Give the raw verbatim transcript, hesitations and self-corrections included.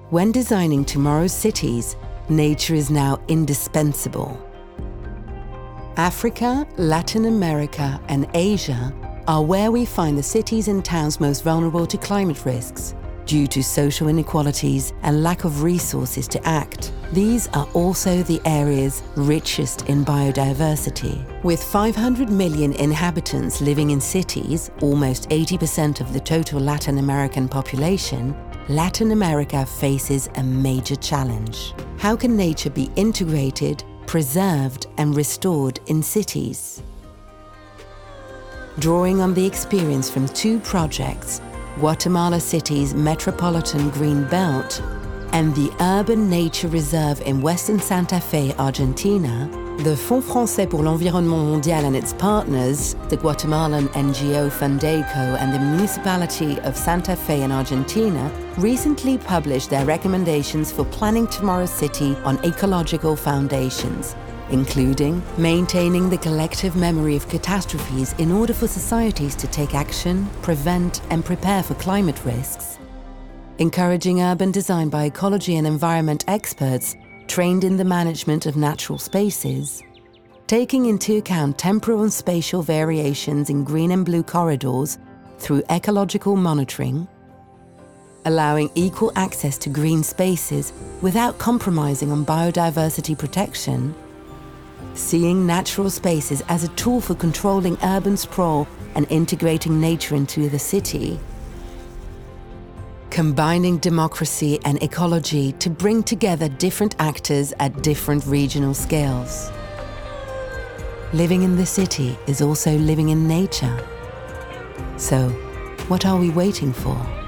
When designing tomorrow's cities, nature is now indispensable. Africa, Latin America, and Asia are where we find the cities and towns most vulnerable to climate risks due to social inequalities and lack of resources to act. These are also the areas richest in biodiversity. With five hundred million inhabitants living in cities, almost eighty percent of the total Latin American population, Latin America faces a major challenge. How can nature be integrated, preserved, and restored in cities? Drawing on the experience from two projects, Guatemala City's Metropolitan Green Belt and the Urban Nature Reserve in Western Santa Fe, Argentina, the Fonds Français pour l'Environnement Mondial and its partners, the Guatemalan N G O Fundeco and the municipality of Santa Fe in Argentina, recently published their recommendations for planning tomorrow's city on ecological foundations, including maintaining the collective memory of catastrophes in order for societies to take action, prevent, and prepare for climate risks, encouraging urban design by ecology and environment experts trained in the management of natural spaces, taking into account temporal and spatial variations in green and blue corridors through ecological monitoring, allowing equal access to green spaces without compromising on biodiversity protection, seeing natural spaces as a tool for controlling urban sprawl and integrating nature into the city, combining democracy and ecology to bring together different actors at different regional scales. Living in the city is also living in nature. So, what are we waiting for?